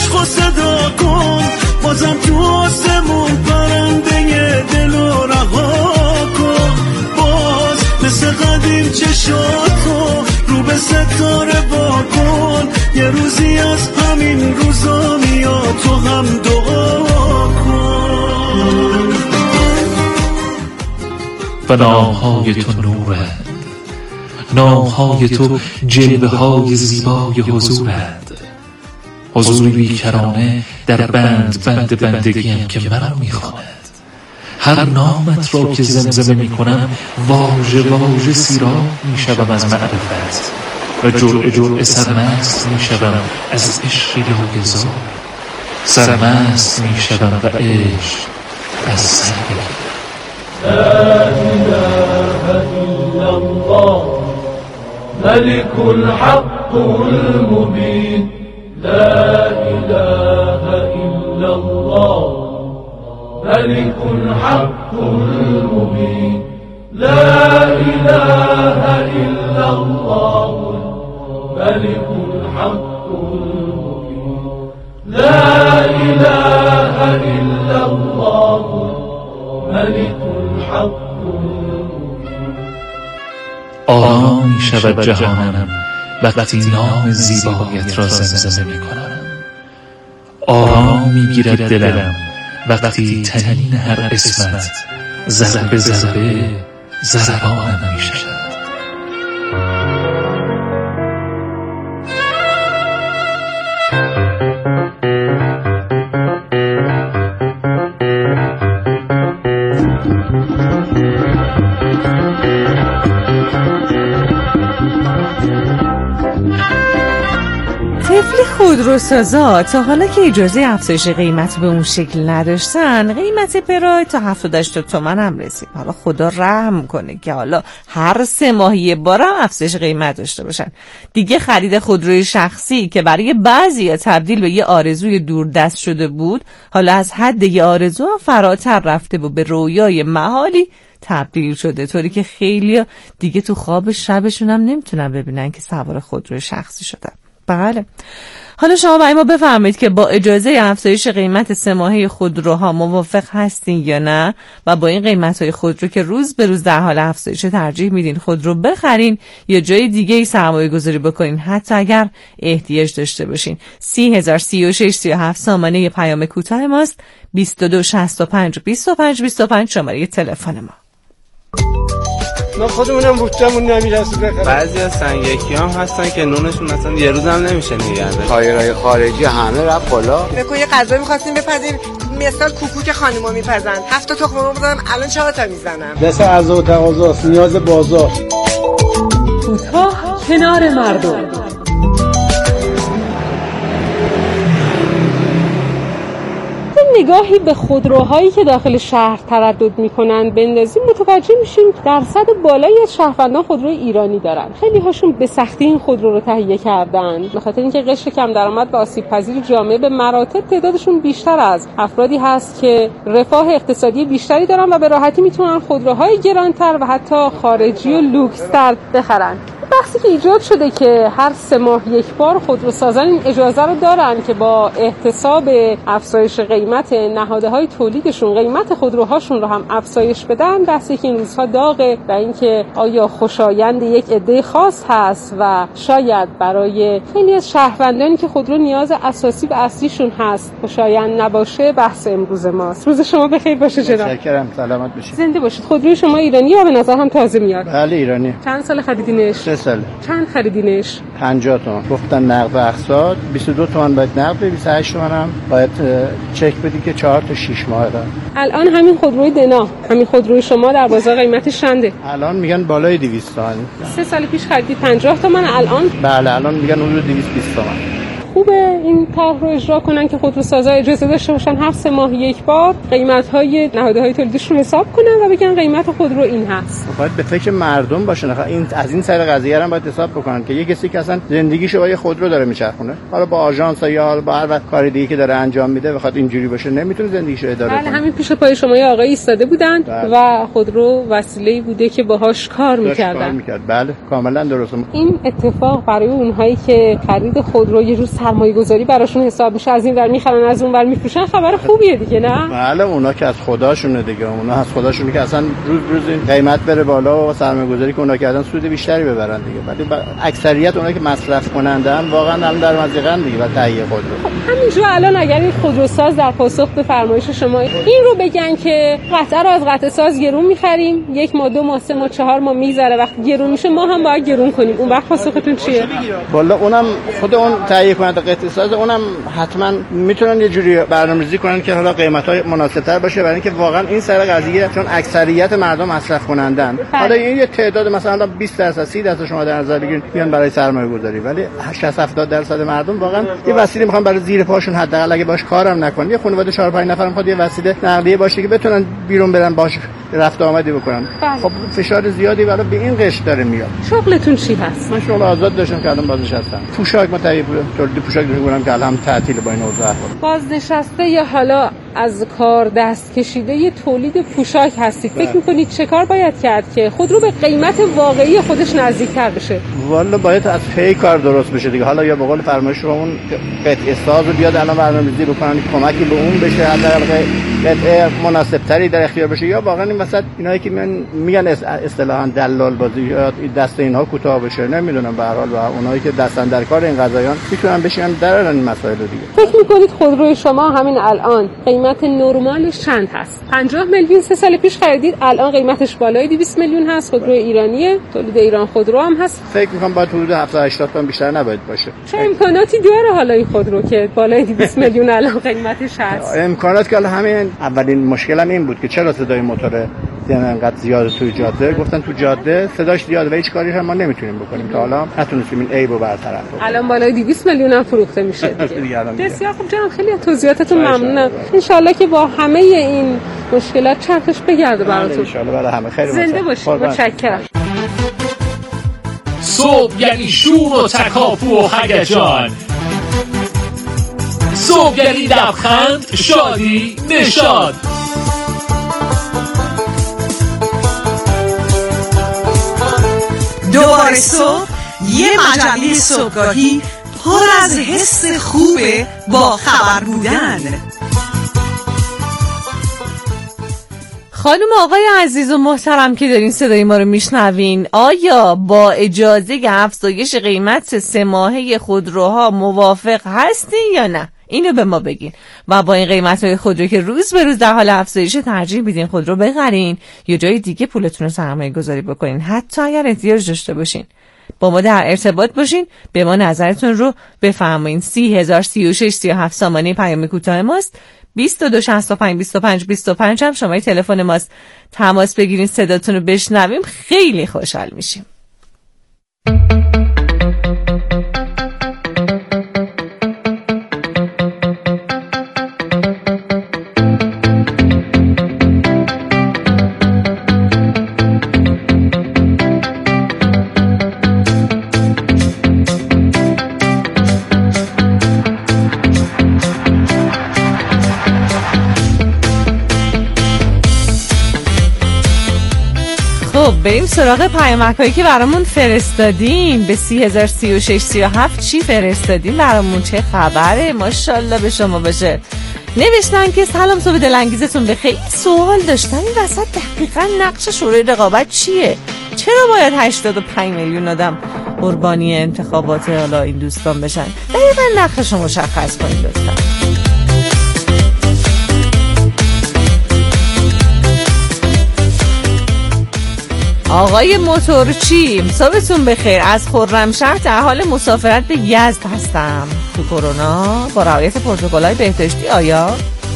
عشقو صدا کن، بازم تو آسمون پرنده دلو رها کن. باز مثل قدیم چشاتو رو به ستاره با کن، یه روزی از همین روزا میاد تو هم دعا کن. و نامهای تو نورند، نامهای تو جلوه های زیبای حضورند. حضوری بیکرانه در بند بندگیم که منو میخواند. هر نامت را که زمزمه میکنم واژه سیراب میشوم از معرفت و جرعه سرمست میشوم از عشق یاگزار. سرمست میشوم و عشق از سر لا إله إلا الله ملك الحق المبين. لا إله إلا الله ملك الحق المبين. لا إله إلا الله ملك الحق المبين. لا إله إلا الله ملك الحق المبين. آرام می شود جهانم وقتی نام زیبایت را زمزمه می کنم. آرام می گیرد دلم وقتی تنین هر اسمت ضربه ضربانم می شود. خودروسازا تا حالا که اجازه افزایش قیمت به اون شکل نداشتن، قیمت پراید تا 78 تومن هم رسید. حالا خدا رحم کنه که حالا هر 3 ماه یه بار هم افزایش قیمت داشته باشن. دیگه خرید خودروی شخصی که برای بعضیا تبدیل به یه آرزوی دوردست شده بود، حالا از حد یه آرزو هم فراتر رفته و به رویای محالی تبدیل شده، طوری که خیلی دیگه تو خواب شبشون هم نمیتونن ببینن که سوار خودروی شخصی شدن. بله. حالا شما برای ما بفرمایید که با اجازه افزایش قیمت 3 ماهه خودروها موافق هستین یا نه، و با این قیمت‌های خودرو که روز به روز در حال افزایش ترجیح میدین خودرو بخرین یا جای دیگه ای سرمایه‌گذاری بکنین حتی اگر احتیاج داشته باشین. 30,036 سامانه پیام کوتاه ماست. 2265 شماره تلفن ما. ما خودمونم بوتمون نمیرسه بخریم. بعضی از سنگکی هم هستن که نونشون مثلا یه روز هم نمیشه نگه داشت. تایرای خارجی همه رفت بالا. بگو یه غذا می‌خواستیم بپزیم، مثلا کوکو خانوما میپزن، 7 تا تخم مرغ بزنم الان 4 تا میزنم. دست عرضه و تقاضاست، نیاز بازار. کوتاه کنار مردم. نگاهی به خودروهایی که داخل شهر تردد میکنن بندازیم، متوجه میشیم درصد بالایی از شهروندان خودروی ایرانی دارن. خیلی هاشون به سختی این خودرو رو تهیه کردن به خاطر اینکه قشر کم درآمد و آسیب پذیر جامعه به مراتب تعدادشون بیشتر از افرادی هست که رفاه اقتصادی بیشتری دارن و به راحتی میتونن خودروهای گرانتر و حتی خارجی و لوکس‌تر بخرن. بحثی که ایجاد شده که هر 3 ماه یک بار خودروسازان این اجازه رو دارن که با احتساب افزایش قیمت نهادهای تولیدشون قیمت خودروهاشون رو هم افزایش بدن، بحثی که این روزها داغه و اینکه آیا خوشایند یک عده خاص هست و شاید برای خیلی از شهروندانی که خودرو نیاز اساسی و اصلیشون هست خوشایند نباشه. بحث امروز ماست. روز شما بخیر باشه جناب. متشکرم، سلامت باشید. زنده باشید. خودروی شما ایرانی یا به نظر هم تازه میاد؟ بله ایرانی. چند سال خریدینش؟ 3 ساله. چند خریدینش؟ 50 تومن. گفتن نقد اقساط 22 تومن باید نقد، 28 تومن هم باید چک بدی که 4 تا 6 ماه داره. الان همین خودروی دنا، همین خودروی شما در بازار قیمتش چنده؟ الان میگن بالای 200 تومن. 3 سال پیش خریدید 50 تومن، الان؟ بله الان میگن حدود 220 تومن. خوبه این طرح رو اجرا کنن که خودروسازا اجازه داشته باشن هر 3 ماه یک بار قیمت‌های نهادهای تولیدش رو حساب کنن و بگن قیمت خودرو این هست. باید به فکر مردم باشن. این از این سر قضیه هم باید حساب بکنن که یه کسی که اصلا زندگیشو با یه خودرو داره میچرخونه، حالا با آژانس یا با هر کار دیگه که داره انجام میده بخواد اینجوری باشه نمیتونه زندگیشو اداره کنه. بله همین پیش پای شما یه آقای ایستاده بودن و خودرو وسیله‌ای بوده که باهاش کار می‌کردن. بله کاملا درسته. این اتفاق برای اونهایی که خرید خودرو یه روز سرمایه‌گذاری براشون حساب میشه، از این ور میخرن از اون ور میفروشن، خبر خوبیه دیگه نه؟ بله اونا که از خداشونه دیگه، اونا از خداشونه که اصلا روز این قیمت بره بالا و سرمایه‌گذاری که اونا کردن سود بیشتری ببرن دیگه. ولی اکثریت اونایی که مصرف کنندن واقعا هم در مزیقن دیگه برای تهیه خودرو. همینجوری الان اگر این خودروساز در پاسخ به فرمایش شما این رو بگن که قطعه رو از قطعه ساز گرون می‌خریم، 1 ماه 2 ماه 3 ماه 4 ماه میگذره، وقتی گرون میشه ما هم باید گرون کنیم، اون وقت پاسختون چیه؟ والا اونم خود اون تهیه کننده قطعه ساز اونم حتما میتونن یه جوری برنامه‌ریزی کنن که حالا قیمت‌های مناسب‌تر باشه، برای اینکه واقعا این سر قضیه چون اکثریت مردم مصرف کنندن. حالا این یه تعداد مثلا 20% 30% شما در نظر بگیرید میان برای سرمایه‌گذاری، ولی 60-70% مردم واقعا یه وسیله میخوان برای زیر پاشون، حداقل اگه باش کارم نکنن، یه خانواده 4-5 نفر میخواد یه وسیله نقلیه باشه که بتونن بیرون برن باش رفت آمدی بکنن. خب فشار زیادی برای به این قشر داره میاد. شغلتون چی هست؟ من شغل آزاد داشتم که الان بازنشستم. پوشاک متعیب تولید پوشاک می‌کنم که الان تعطیل با این اوضاع. بازنشسته یا حالا از کار دست کشیده یه تولید پوشاک هستید، فکر می‌کنید چه کار باید کرد که خودرو به قیمت واقعی خودش نزدیک‌تر بشه؟ والا باید از پی کار درست بشه دیگه. حالا یا به قول فرمایش رو اون قطعه ساز بیاد الان برنامه‌ریزی بکنن که کمکی به اون بشه، حداقل قطعه مناسب‌تری در اختیار بشه، یا واقعا این وسط اینایی که میگن اصطلاحاً دلال بازی یا دست اینها کوتاه بشه، نمیدونم به هر حال اونایی که دستن در کار این قضایان میتونن بشینن در این مسائل دیگه. فکر می‌کنید خودروی شما همین الان قیمت نرمالش چند هست؟ 50 میلیون 3 سال پیش خریدید، الان قیمتش بالای 200 میلیون هست، خودرو ایرانیه، تولید ایران خودرو هم هست. فکر می‌کنم باید حدود 70-80 تا بیشتر نباید باشه. چه امکاناتی داره حالا این خودرو که بالای 200 میلیون الان قیمتش هست؟ امکانات که همین اولین مشکلم این بود که چرا صدای موتور انقدر زیاده توی جاده. گفتن تو جاده صداش زیاده و هیچ کاری هم ما نمیتونیم بکنیم، تا حالا نتونستیم این عیبو برطرف کنیم. الان بالای 200 میلیون هم فروخته میشه دیگه. بسیار خوب جناب، خیلی از توضیحاتتون ممنونم. ان شاءالله که با همه این مشکلات چرخش بگرده براتون. ان شاءالله برای همه خیر. زنده باشید. متشکرم. صبح یعنی شور و تکاپو و هیجان، صبح یعنی لبخند، شادی، نشاط. دوباره صبح یه مجله صبحگاهی پر از حس خوبه با خبر بودن. خانم آقای عزیز و محترم که دارین صدای ما رو میشنوین، آیا با اجازه افزایش قیمت 3 ماهه خودروها موافق هستین یا نه؟ اینو به ما بگین. و با این قیمت‌های خودرو که روز به روز در حال افزایش ترجیح میدین خودرو بخرین یا جای دیگه پولتون رو سرمایه‌گذاری بکنین، حتی اگر احتیاج داشته باشین. با ما در ارتباط باشین، به ما نظرتون رو بفرمایین. 30,036-37 سامانه پیام کوتاه ماست. 2265-25-25 هم شماره تلفن ماست. تماس بگیرین، صداتون رو بشنویم، خیلی خوشحال میشیم. بریم سراغ پیامک‌هایی که برامون فرستادین. به 30,036-37 چی فرستادین برامون؟ چه خبره؟ ماشاءالله به شما باشه. نوشتن که سلام، صبح دلانگیزتون بخیر. سوال داشتن این وسط دقیقاً نقش شورای رقابت چیه؟ چرا باید 85 میلیون آدم قربانی انتخابات حالا این دوستان بشن؟ دقیقاً نقشش رو مشخص کنید لطفاً. آقای موتورچی، صبحتون بخیر. از خرمشهر در حال مسافرت به یزد هستم. تو کرونا با رعایت پروتکل‌های بهداشتی آیا؟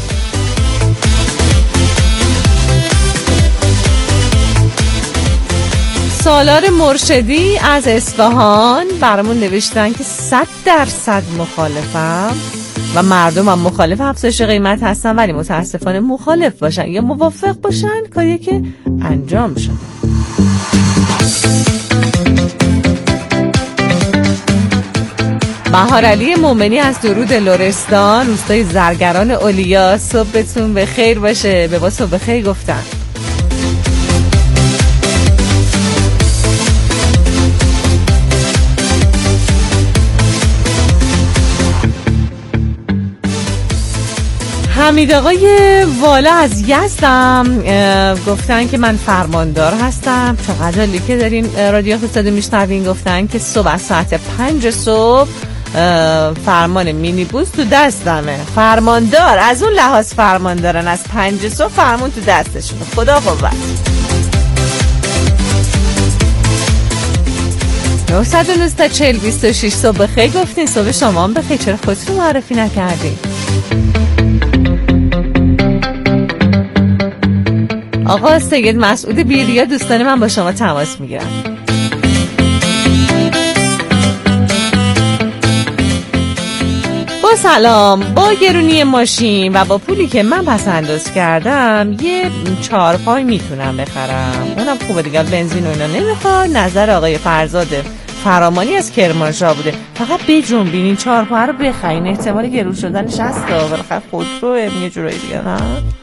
سالار مرشدی از اصفهان برامون نوشتن که 100% مخالفم و مردم هم مخالف افزایش قیمت هستن، ولی متاسفانه مخالف باشن یا موافق باشن کاری که انجام شده. بهارعلی مومنی از درود لرستان، روستای زرگران اولیا، صبحتون به خیر باشه. به ما صبح خیر گفتن. حمید آقای والا از یزدم گفتن که من فرماندار هستم. چقدر عالی که دارین رادیو اقتصادی میشنوین. گفتن که صبح از ساعت 5 صبح فرمان مینیبوس تو دستمه. فرماندار از اون لحاظ فرماندارن، از 5 صبح فرمون تو دستشون. خدا قوت. 919 تا 40 26 صبح بخیر گفتین. صبح شما هم بخیر. چرا خودتون معرفی نکردین؟ آقا سید مسعود بیریا دوستان من با شما تماس میگیرم. با سلام، با گرونی ماشین و با پولی که من پس انداز کردم یه 4 میتونم بخرم. اونم خوبه دیگه، بنزین و اینا نمیخواد. نظر آقای فرزاد فرامانی از کرمانشاه بوده. فقط بجنبین 4 رو بخرین، احتمال گرون شدنش هست. بالاخره خودروه یه جورایی دیگه نه.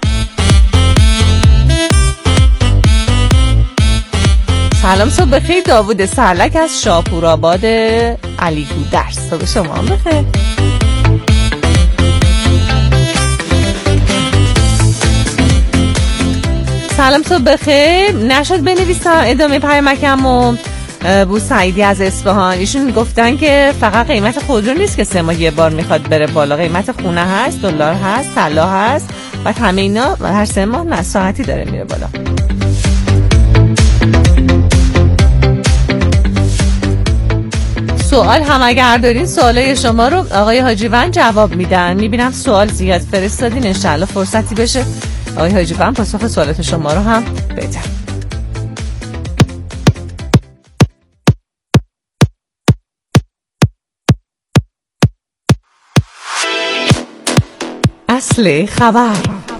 سلام صبح بخیر. داوود سرلک از شاپورآباد علی گودرز. صبح شما هم بخیر. سلام صبح بخیر. نشد بنویسم ادامه پیامکمو. بو سعیدی از اصفهان، ایشون گفتن که فقط قیمت خودرو نیست که 3 ماه یه بار میخواد بره بالا، قیمت خونه هست، دلار هست، طلا هست و همه اینا هر 3 ماه ساعتی داره میره بالا. سوال هم اگر دارین سوالای شما رو آقای حاجیوند جواب میدن. میبینم سوال زیاد فرستادین، انشالله فرصتی بشه آقای حاجیوند پاسخ سوالات شما رو هم بدن. اصل خبر.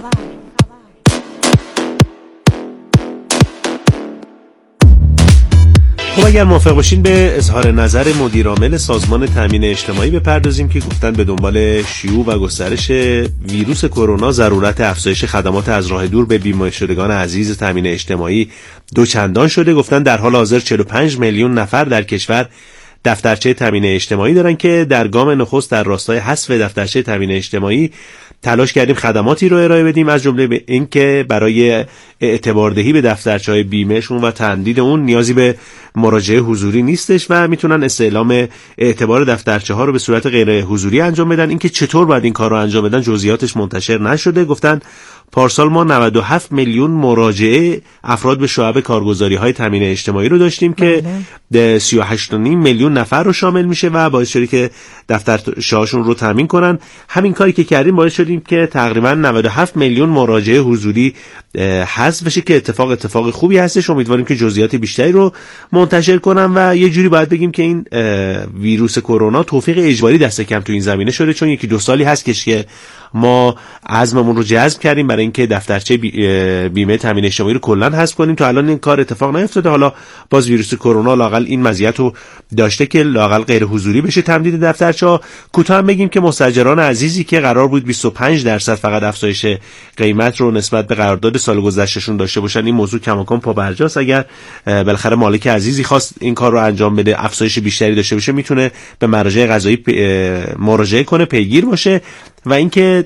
خب اگر موافق باشین به اظهار نظر مدیرعامل سازمان تامین اجتماعی بپردازیم که گفتن به دنبال شیوع و گسترش ویروس کرونا ضرورت افزایش خدمات از راه دور به بیمه شدگان عزیز تامین اجتماعی دوچندان شده. گفتن در حال حاضر 45 میلیون نفر در کشور دفترچه تامین اجتماعی دارن که در گام نخست در راستای حذف دفترچه تامین اجتماعی تلاش کردیم خدماتی رو ارائه بدیم، از جمله به این که برای اعتباردهی به دفترچه‌های بیمهشون و تمدید اون نیازی به مراجعه حضوری نیستش و میتونن استعلام اعتبار دفترچه ها رو به صورت غیر حضوری انجام بدن. اینکه چطور باید این کار رو انجام بدن جزئیاتش منتشر نشده. گفتن پارسال ما 97 میلیون مراجعه افراد به شعب کارگزاری‌های تامین اجتماعی رو داشتیم که 38.5 میلیون نفر رو شامل میشه و باعث شده که دفترچه‌هاشون رو تامین کنن. همین کاری که کردیم باعث شدیم که تقریبا 97 میلیون مراجعه حضوری حذف بشه که اتفاق خوبی هستش. امیدواریم که جزئیات بیشتری رو منتشر کنن و یه جوری باید بگیم که این ویروس کرونا توفیق اجباری دست کم تو این زمینه شده، چون 1-2 سالی هست که ما عزممون رو جذب کردیم برای اینکه دفترچه بیمه تامین اجتماعی رو کلا حذف کنیم. تا الان این کار اتفاق نیفتاده. حالا باز ویروس کرونا لااقل این مزیت رو داشته که لااقل غیر حضوری بشه تمدید دفترچه‌ها. کوتاه هم بگیم که مستاجران عزیزی که قرار بود 25% فقط افزایش قیمت رو نسبت به قرارداد سال گذشتهشون داشته باشن، این موضوع کماکان پابرجاست. اگر بالاخره مالک عزیزی خواست این کار رو انجام بده، افزایش بیشتری داشته باشه، میتونه به مراجع قضایی مراجعه کنه، پیگیر باشه. و اینکه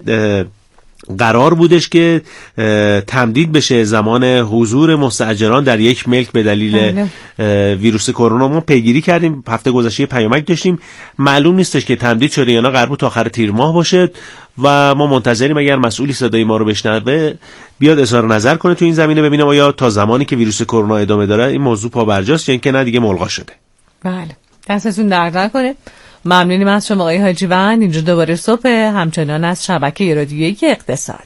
قرار بودش که تمدید بشه زمان حضور مستاجران در یک ملک به دلیل ویروس کرونا. ما پیگیری کردیم، هفته گذشته پیامک داشتیم، معلوم نیستش که تمدید شده یا نه. قرار بود تا آخر تیر ماه باشه و ما منتظریم اگر مسئولی صدای ما رو بشنوه بیاد اظهار نظر کنه تو این زمینه، ببینم آیا تا زمانی که ویروس کرونا ادامه داره این موضوع پابرجاست یا اینکه نه دیگه ملغا شده. بله، دستتون درد نکنه. ممنونیم از شما آقای حاجیوند. اینجا دوباره صبح، همچنان از شبکه رادیویی اقتصاد.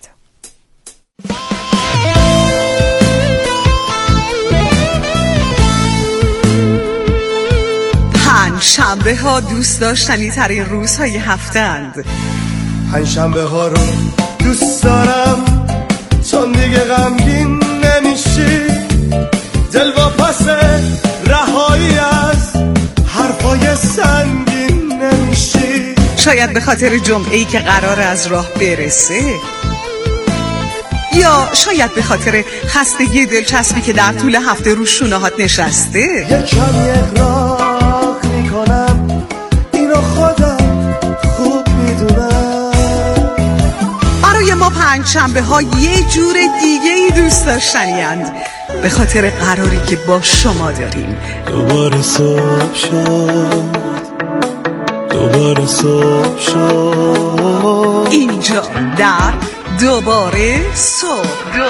پنجشنبه ها دوست داشتنی ترین روزهای هفته اند. پنجشنبه ها رو دوست دارم چون دیگه غمگین نمیشی، دل واپسه رهایی از حرفای سنگین نمیشی. شاید به خاطر جمعه‌ای که قراره از راه برسه، یا شاید به خاطر خستگی دلچسبی که در طول هفته رو شونه‌هات نشسته. یه کمی اغراق میکنم، اینو خودم خوب میدونم. برای ما پنجشنبه ها یه جور دیگه ای دوست داشتنی اند، به خاطر قراری که با شما داریم. دوباره صبح شد، دوباره صبح شد، اینجا در دوباره صبح.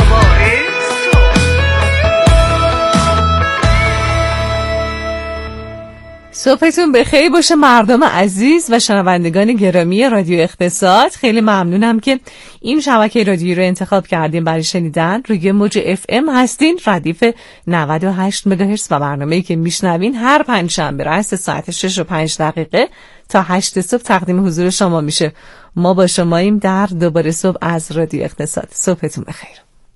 صبحتون بخیر باشه مردم عزیز و شنوندگان گرامی رادیو اقتصاد. خیلی ممنونم که این شبکه رادیویی رو انتخاب کردیم برای شنیدن. روی موج FM هستین، ردیف 98 مگاهرتز و برنامه‌ای که میشنوین هر پنجشنبه راست ساعت 6:05 تا 8 صبح تقدیم حضور شما میشه. ما با شماییم در دوباره صبح از رادیو اقتصاد. صبحتون بخیر.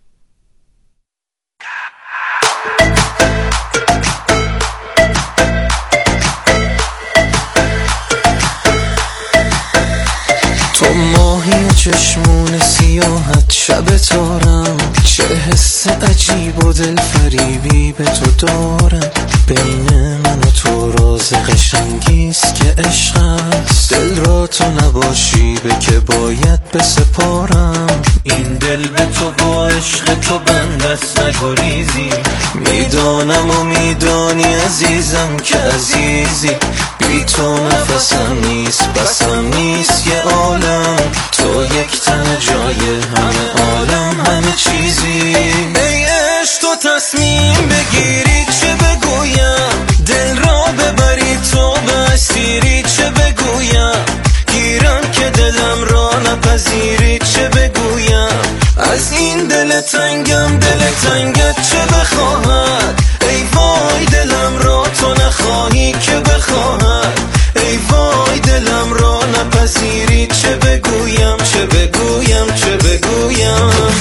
تو ماهی چشمون سیاحت شب تارم، چه حس عجیب و دل فریبی به تو دارم. بین من و تو راز قشنگیست که عشق است، دل را تو نباشی به که باید بسپارم. این دل به تو با عشق تو بندست نگریزی، میدانم و میدانی عزیزم که عزیزی. بی تو نفسم نیست بسم نیست یه عالم، تو یک تن جای همه عالم همه چیزی. ای عشق تو تصمیم بگیری چه بگویم، دل را ببری تو به اسیری چه بگویم. گیرم که دلم را نپذیری چه بگویم. از این دل تنگم دل تنگت چه بخواهد. ای وای دلم را تو نخواهی که بخواهد. ای وای دلم را نپذیری چه بگویم چه بگویم چه بگویم.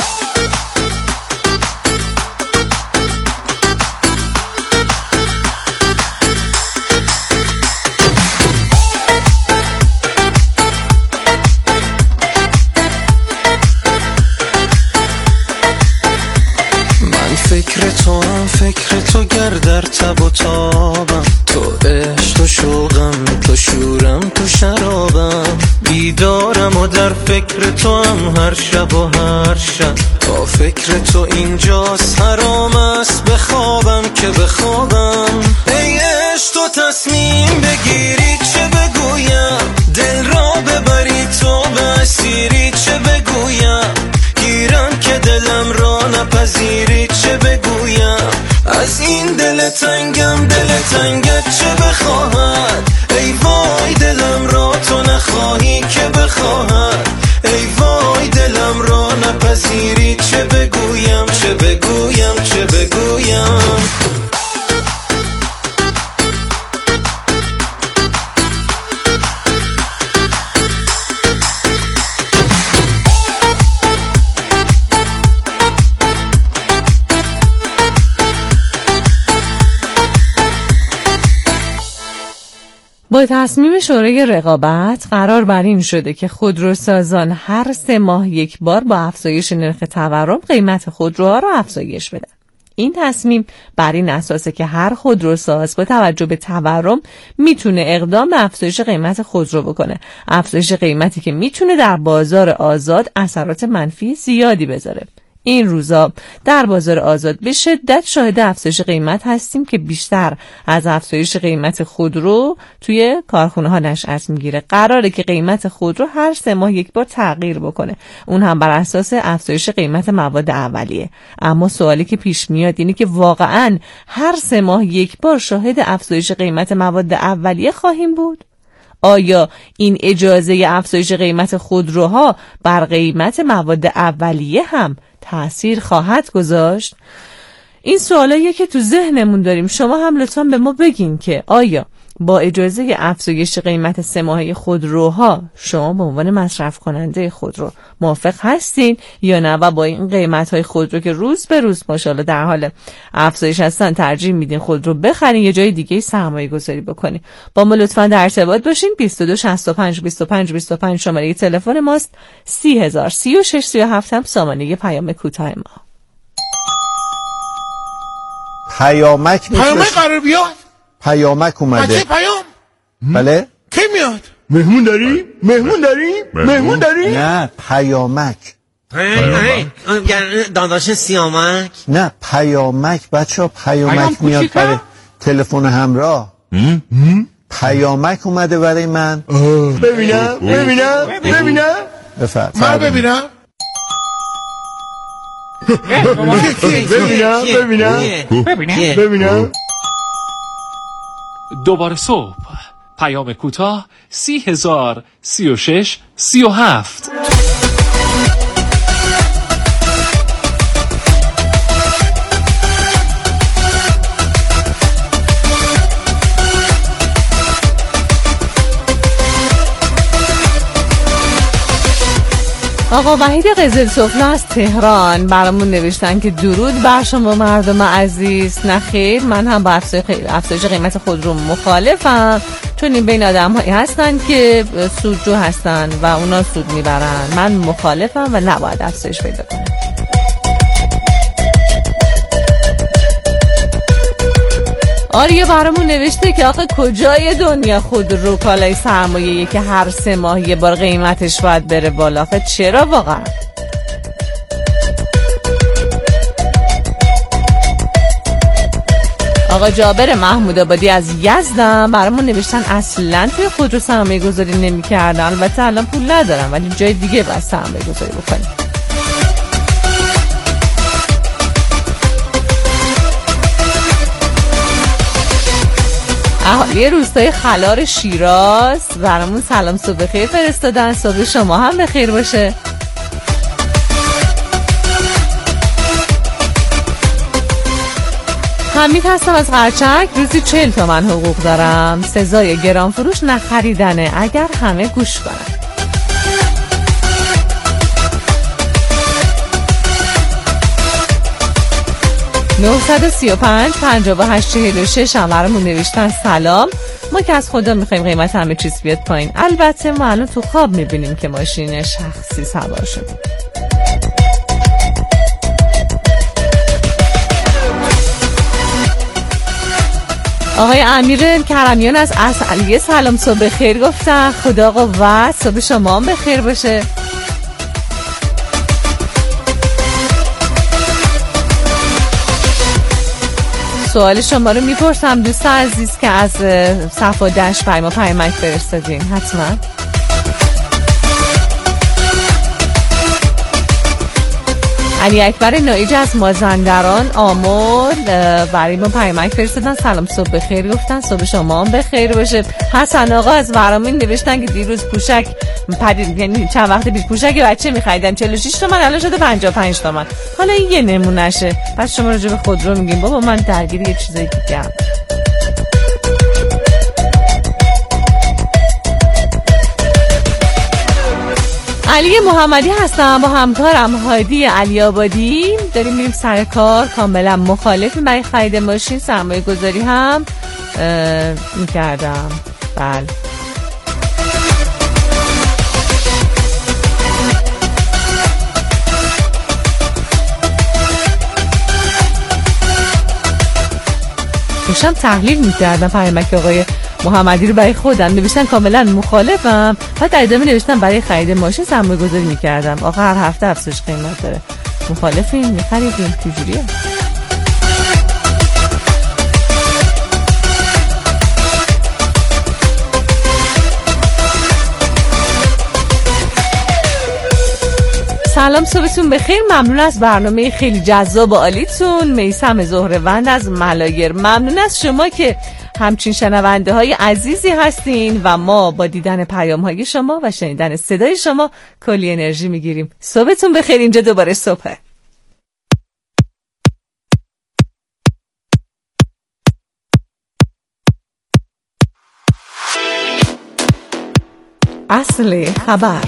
فکر تو گر در تب و تابم، تو عشق تو شوقم تو شورم تو شرابم. بیدارم و در فکر تو هم هر شب و هر شب، تا فکر تو اینجاست حرام است بخوابم که بخوابم. ای عشق تو تصمیم بگیری چه بگویم، دل را ببری تو به اسیری چه بگویم. گیرم که دلم را نپذیری چه بگویم. از این دل تنگم دل تنگت چه بخواهد. ای وای دلم را تو نخواهی که بخواهد. ای وای دلم را نپذیری چه بگویم چه بگویم چه بگویم. با تصمیم شورای رقابت قرار بر این شده که خودروسازان هر 3 ماه یک بار با افزایش نرخ تورم قیمت خودروها را افزایش بدن. این تصمیم بر این اساسه که هر خودروساز با توجه به تورم میتونه اقدام به افزایش قیمت خودرو بکنه. افزایش قیمتی که میتونه در بازار آزاد اثرات منفی زیادی بذاره. این روزا در بازار آزاد به شدت شاهد افزایش قیمت هستیم که بیشتر از افزایش قیمت خودرو توی کارخونه ها نشأت میگیره. قراره که قیمت خودرو هر 3 ماه یک بار تغییر بکنه، اون هم بر اساس افزایش قیمت مواد اولیه. اما سوالی که پیش میاد اینه که واقعاً هر 3 ماه یک بار شاهد افزایش قیمت مواد اولیه خواهیم بود؟ آیا این اجازه افزایش قیمت خودروها بر قیمت مواد اولیه هم تأثیر خواهد گذاشت؟ این سوالاییه که تو ذهنمون داریم. شما هم لطفاً به ما بگین که آیا با اجازه افزایش قیمت 3 ماهه خودروها شما به عنوان مصرف کننده خودرو موافق هستین یا نه، و با این قیمت‌های خودرو که روز به روز ماشاءالله در حال افزایش هستن ترجیح میدین خودرو بخرین یه جای دیگه سرمایه‌گذاری بکنین؟ با ما لطفاً در ارتباط باشین. 22 65 25 25 شماره تلفن ماست. 30000 36 37 هم سامانه پیام کوتاه ما. پیامک قرار بیاد. پیامک اومده. بچه پیام. بله؟ کی میاد؟ مهمون داریم؟ نه، پیامک. داداش سیامک؟ نه پیامک بچه، پیامک میاد برای تلفن همراه. پیامک اومده برای من. ببینم بفرد من ببینم ببینم. دوباره صبح، پیام کوتاه 30,036 37. آقا وحید قزل‌سفله از تهران برامون نوشتن که درود بر شما مردم عزیز. نه خیر، من هم با افزایش قیمت خودرو مخالفم، چون این بین آدم هایی هستن که سودجو هستن و اونا سود میبرن. من مخالفم و نباید افزایش پیدا کنه. آریا برامون نوشته که آقا کجای دنیا خودرو کالای سرمایه‌ای که هر 3 ماه یه بار قیمتش باید بره بالا؟ آخه چرا واقعا؟ آقا جابر محمود آبادی از یزدم برامون نوشتن اصلا توی خودرو سرمایه گذاری نمی کردن. البته الان پول ندارم ولی جای دیگه باید سرمایه گذاری بکنیم. اهالی روستای خلار شیراز برامون سلام صبح بخیر فرستادن. صبح شما هم بخیر باشه. حمید هستم از قرچک. روزی 40 تومن حقوق دارم. سزای گران فروش نخریدنه اگر همه گوش کنن. 935-58-46 هم برامون نوشتن سلام، ما که از خدا میخوایم قیمت همه چیز بیاد پایین. البته ما الان تو خواب میبینیم که ماشین شخصی سوار شدیم. آقای امیر کرمیان از علیه سلام صبح بخیر گفتن. خدا قوت، صبح شما هم بخیر باشه. سوال شما رو میپرسم دوست عزیز که از صفا دشت برای ما پیامک فرستادین. حتما علی اکبر نایج از مازندران آمل برای ما پیامک فرستادن. سلام صبح بخیر گفتن. صبح شما هم بخیر باشه. حسن آقا از ورامین نوشتن که دیروز پوشک یعنی چند وقت پیش پوشک بچه می‌خریدم 46 تومن الان شده 55 تومن. حالا این یه نمونهشه. پس شما راجع به خودرو میگین بابا من درگیر یه چیزای دیگه ام. علی محمدی هستم با همکارم هادی علی آبادی. داریم میریم سر کار. کاملا مخالفیم برای خرید ماشین. سرمایه گذاری هم میکردم. بله داشتم تحلیل میکردم پیامک آقای محمدی رو برای خودم. نوشتن کاملا مخالفم. بعد در ادامه نوشتن برای خرید ماشین سرمایه گذاری میکردم. آخه هر هفته افزایش قیمت داره. مخالفیم میخریدیم چجوریه؟ سلام صبحتون بخیر. ممنون از برنامه خیلی جذاب و عالیتون. میثم زهره‌وند از ملایر. ممنون از شما که همچین شنونده های عزیزی هستین و ما با دیدن پیام های شما و شنیدن صدای شما کلی انرژی میگیریم. صبحتون بخیر. اینجا دوباره صبحه. اصل خبر.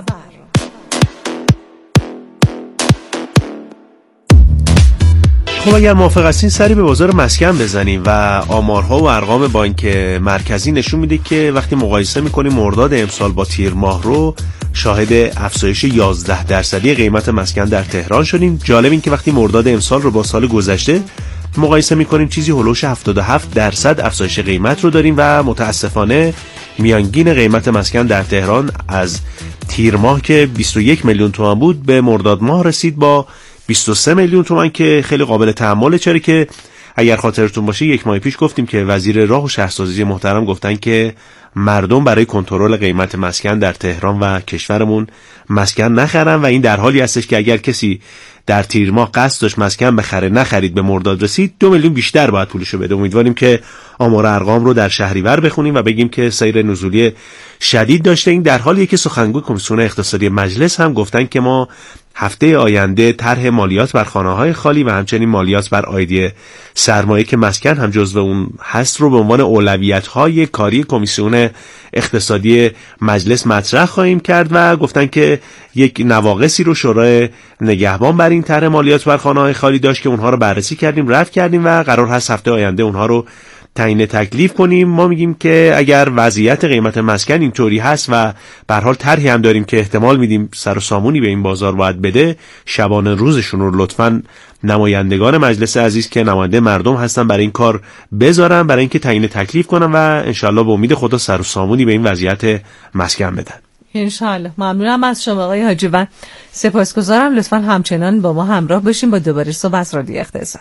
خب اگر موافق هستین سری به بازار مسکن بزنیم و آمارها و ارقام بانک مرکزی نشون میده که وقتی مقایسه میکنیم مرداد امسال با تیر ماه رو شاهد افزایش 11% قیمت مسکن در تهران شدیم. جالب این که وقتی مرداد امسال رو با سال گذشته مقایسه میکنیم چیزی هولوش 77% افزایش قیمت رو داریم و متاسفانه میانگین قیمت مسکن در تهران از تیر ماه که 21 میلیون تومان بود به مرداد ماه رسید با 23 میلیون تومان که خیلی قابل تحمله، چرا که اگر خاطرتون باشه یک ماه پیش گفتیم که وزیر راه و شهرسازی محترم گفتن که مردم برای کنترل قیمت مسکن در تهران و کشورمون مسکن نخرن و این در حالی هستش که اگر کسی در تیر ماه قصد داشت مسکن بخره نخرید به مرداد رسید 2 میلیون بیشتر باید پولشو بده. امیدواریم که آمار ارقام رو در شهریور بخونیم و بگیم که سیر نزولی شدید داشته. این در حالیه که سخنگوی کمیسیون اقتصادی مجلس هم گفتن که ما هفته آینده طرح مالیات بر خانه‌های خالی و همچنین مالیات بر عایدی سرمایه که مسکن هم جزو اون هست رو به عنوان اولویت‌های کاری کمیسیون اقتصادی مجلس مطرح خواهیم کرد و گفتن که یک نواقصی رو شورای نگهبان بر این طرح مالیات بر خانه‌های خالی داشت که اونها رو بررسی کردیم، رد کردیم و قرار هست هفته آینده اونها رو تعیین تکلیف کنیم. ما میگیم که اگر وضعیت قیمت مسکن اینطوری هست و به هر حال طرحی هم داریم که احتمال میدیم سر و سامونی به این بازار باید بده، شبانه روزشون رو لطفاً نمایندگان مجلس عزیز که نماینده مردم هستن برای این کار بذارن، برای اینکه تعیین تکلیف کنن و انشالله به امید خدا سر و سامونی به این وضعیت مسکن بدن. انشالله. ممنونم از شما آقای حاجیوند، سپاسگزارم. لطفاً همچنان با ما همراه باشین با دوباره صبح از رادیو اقتصاد.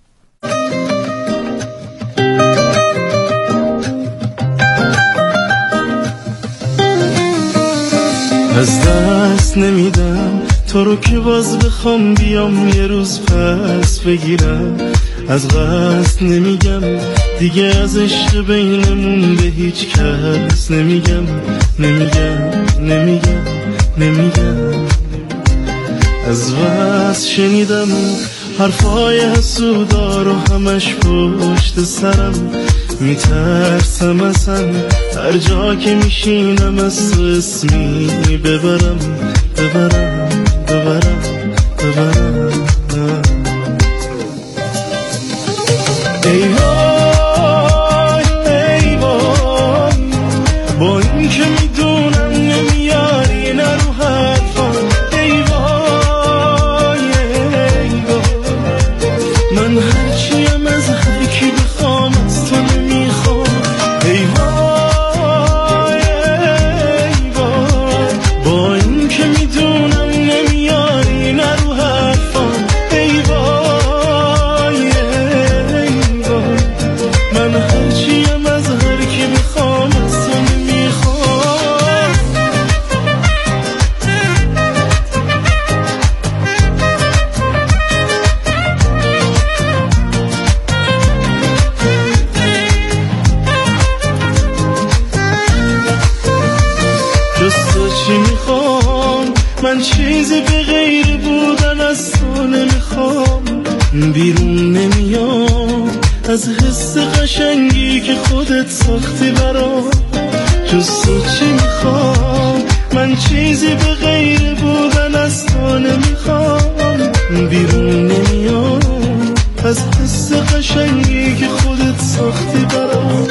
از دست نمیدم تو رو که باز بخوام بیام یه روز پس بگیرم، از قصد نمیگم دیگه از عشق بینمون به هیچ کس نمیگم از بس شنیدم حرفای حسودا رو همش پشت سرم، میترسم اصلا هر جا که میشینم از تو اسمی ببرم ای وای ای وای، با این که میدونم نمیاری نرو حرفم، ای وای ای وای، من هرچیم از هر کی بخوام از تو نمیخوام، ای وای ای وای، با این که میدونم نمیاری نرو حرفم، ای وای ای وای، من هرچیم از هر کی بخوام از تو نمیخوام. جز تو چی میخوام، من چیزی به غیر بودن از تو نمیخوام، بیرون نمیام از حس قشنگی که خودت ساختی برام. جز تو چی میخوام، من چیزی به غیر بودن از تو نمیخوام، بیرون نمیام از حس قشنگی که خودت ساختی برام.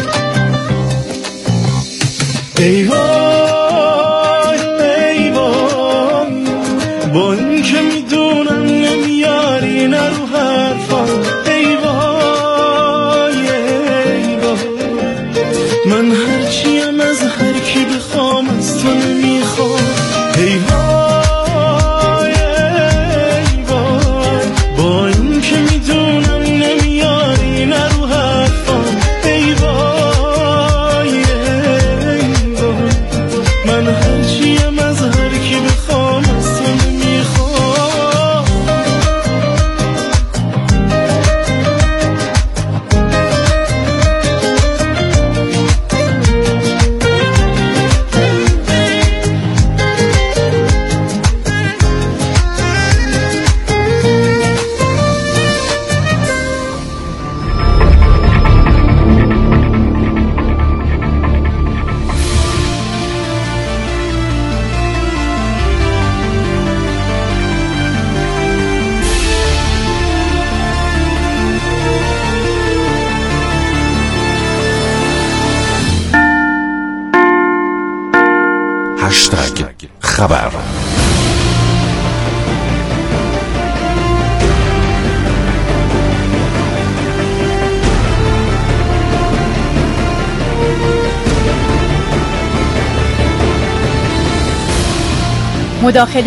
ای وای ای وای، با این که میدونم نمیاری نرو حرفم، ای وای ای وای، من هرچیم از هر کی بخوام از تو نمیخوام، ای وای ای وای، با این که میدونم نمیاری نرو حرفم، ای وای ای وای، من هرچیم از هر کی بخوام از تو نمیخوام. خبر. مداخله